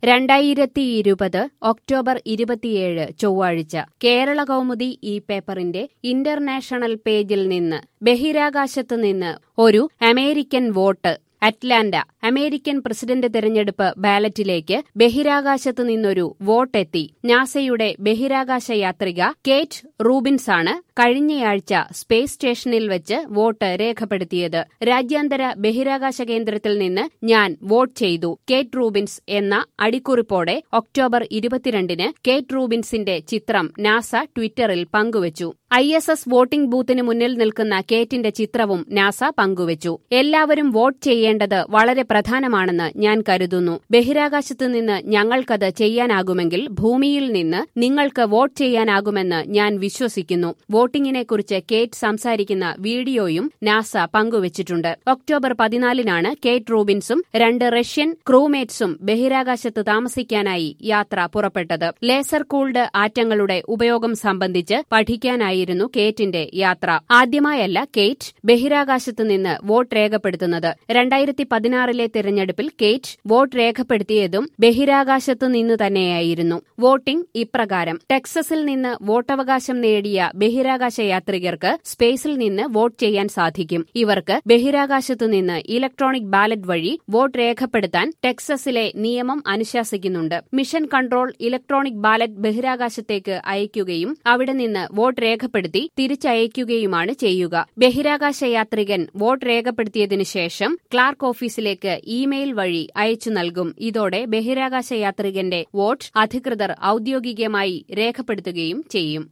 2020 October 27 ചൊവ്വാഴ്ച കേരള കൗമുദി ഈ പേപ്പറിന്റെ ഇന്റർനാഷണൽ പേജിൽ നിന്ന് ബഹിരാകാശത്ത് നിന്ന് ഒരു American vote. Atlanta. American president തെരഞ്ഞെടുപ്പ് ബാലറ്റിലേക്ക് ബഹിരാകാശത്ത് നിന്നൊരു വോട്ടെത്തി. നാസയുടെ ബഹിരാകാശ യാത്രിക കേറ്റ് റൂബിൻസാണ് കഴിഞ്ഞയാഴ്ച സ്പേസ് സ്റ്റേഷനിൽ വെച്ച് വോട്ട് രേഖപ്പെടുത്തിയത്. രാജ്യാന്തര ബഹിരാകാശ കേന്ദ്രത്തിൽ നിന്ന് ഞാൻ വോട്ട് ചെയ്തു. കേറ്റ് റൂബിൻസ് എന്ന അടിക്കുറിപ്പോടെ ഒക്ടോബർ 22-ന് കേറ്റ് റൂബിൻസിന്റെ ചിത്രം നാസ ട്വിറ്ററിൽ പങ്കുവച്ചു. ISS വോട്ടിംഗ് ബൂത്തിന് മുന്നിൽ നിൽക്കുന്ന കേറ്റിന്റെ ചിത്രവും നാസ പങ്കുവച്ചു. എല്ലാവരും വോട്ട് ചെയ്യേണ്ടത് വളരെ പ്രധാനമാണെന്ന് ഞാൻ കരുതുന്നു. ബഹിരാകാശത്ത് നിന്ന് ഞങ്ങൾക്കത് ചെയ്യാനാകുമെങ്കിൽ ഭൂമിയിൽ നിന്ന് നിങ്ങൾക്ക് വോട്ട് ചെയ്യാനാകുമെന്ന് ഞാൻ വിശ്വസിക്കുന്നു. വോട്ടിംഗിനെക്കുറിച്ച് കേറ്റ് സംസാരിക്കുന്ന വീഡിയോയും നാസ പങ്കുവച്ചിട്ടുണ്ട്. ഒക്ടോബർ 14-നാണ് കേറ്റ് റൂബിൻസും 2 റഷ്യൻ ക്രൂമേറ്റ്സും ബഹിരാകാശത്ത് താമസിക്കാനായി യാത്ര പുറപ്പെട്ടത്. ലേസർ കൂൾഡ് ആറ്റങ്ങളുടെ ഉപയോഗം സംബന്ധിച്ച് പഠിക്കാനായിരുന്നു കേറ്റിന്റെ യാത്ര. ആദ്യമായല്ല കേറ്റ് ബഹിരാകാശത്ത് നിന്ന് വോട്ട് രേഖപ്പെടുത്തുന്നത്. 2016-ലെ തിരഞ്ഞെടുപ്പിൽ കേറ്റ് വോട്ട് രേഖപ്പെടുത്തിയതും ബഹിരാകാശത്ത് നിന്നു തന്നെയായിരുന്നു. വോട്ടിംഗ് ഇപ്രകാരം: ടെക്സസിൽ നിന്ന് വോട്ടവകാശം നേടിയ ബഹിരാകാശ യാത്രികർക്ക് സ്പേസിൽ നിന്ന് വോട്ട് ചെയ്യാൻ സാധിക്കും. ഇവർക്ക് ബഹിരാകാശത്തു നിന്ന് ഇലക്ട്രോണിക് ബാലറ്റ് വഴി വോട്ട് രേഖപ്പെടുത്താൻ ടെക്സസിലെ നിയമം അനുശാസിക്കുന്നുണ്ട്. മിഷൻ കൺട്രോൾ ഇലക്ട്രോണിക് ബാലറ്റ് ബഹിരാകാശത്തേക്ക് അയക്കുകയും അവിടെ നിന്ന് വോട്ട് രേഖപ്പെടുത്തി തിരിച്ചയക്കുകയുമാണ് ചെയ്യുക. ബഹിരാകാശ യാത്രികൻ വോട്ട് രേഖപ്പെടുത്തിയതിനു ശേഷം ക്ലാർക്ക് ഓഫീസിലേക്ക് ഇമെയിൽ വഴി അയച്ചു നൽകും. ഇതോടെ ബഹിരാകാശ യാത്രികന്റെ വോട്ട് അധികൃതർ ഔദ്യോഗികമായി രേഖപ്പെടുത്തുകയും ചെയ്യും.